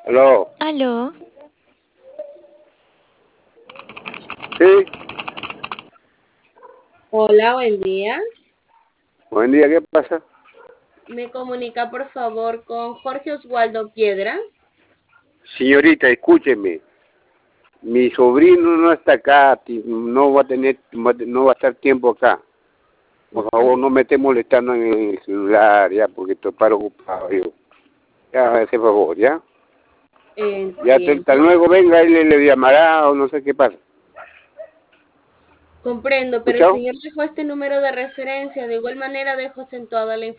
Aló. Aló, Sí. Hola, buen día. Buen día, ¿qué pasa? ¿Me comunica por favor con Jorge Oswaldo Piedra? Señorita, escúcheme. Mi sobrino no está acá, no va a tener, no va a estar tiempo acá. Por Ok, favor, no me esté molestando en el celular, ya, porque estoy para ocupado yo. Ya, ese favor, ¿ya? Ya, hasta entiendo. luego, venga, él le llamará o no sé qué pasa. Comprendo, pero el ¿Escuchado? señor dejó este número de referencia. De igual manera dejo acentuada la información.